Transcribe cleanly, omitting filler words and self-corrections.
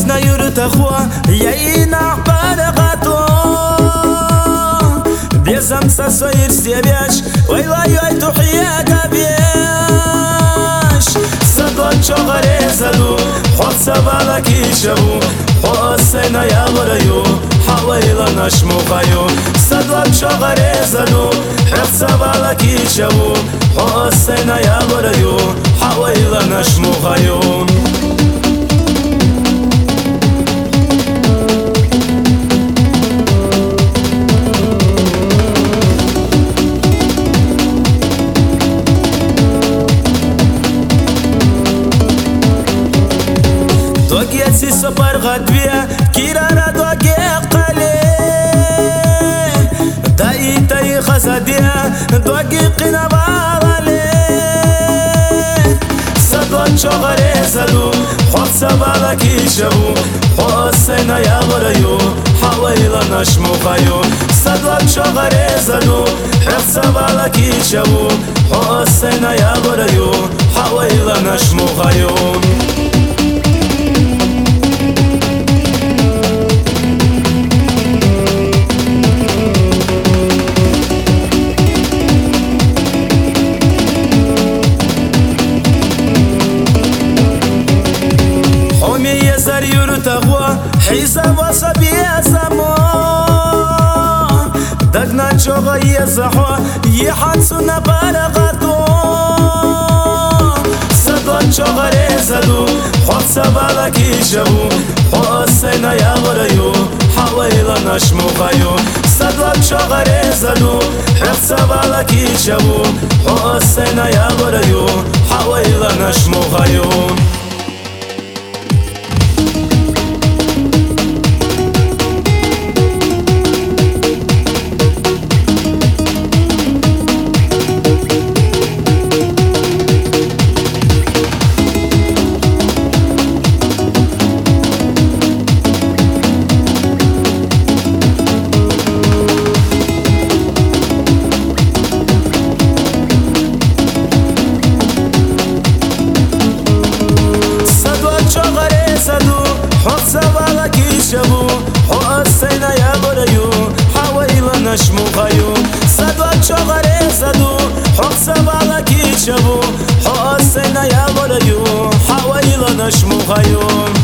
دجنا يرتخوا يينا قارقاتو بيزم سسير سيبيش ويلا يويتو حياك بيش صدوان شغري زدو خود سبالك يشبو حسينا يا غريو حويلا نشمو خيو صدوان شغري زدو خود سبالك يشبو حسينا يا غريو حويلا نشمو خيو دوغيتي سوبر غدوية كيرارا دوغي قلي داي تاي خزادية دوغي قنا بالي صدوان شغري زدو خود سبالك يشبو حسينا يا غريو حويلا نشمو خيو صدوان شغري زدو خود سبالك يشبو حسينا يا غريو حويلا نشمو خيو يزر يرتغوا حساب وصبي سمو دقنا شوغا يزحوا يحدثنا بارغاتو صدوان شوغا ريزدو خود سبالك يشبو حسينا يا غريو حويلا نشمو خيو صدوان شوغا ريزدو خود سبالك يشبو حسينا يا غريو حويلا نشمو خيو خود سبالك يشبو حسينا يا غريو حويلا نشمو خيو صدوان شغري زدو خود سبالك يشبو حسينا يا غريو حويلا نشمو خيو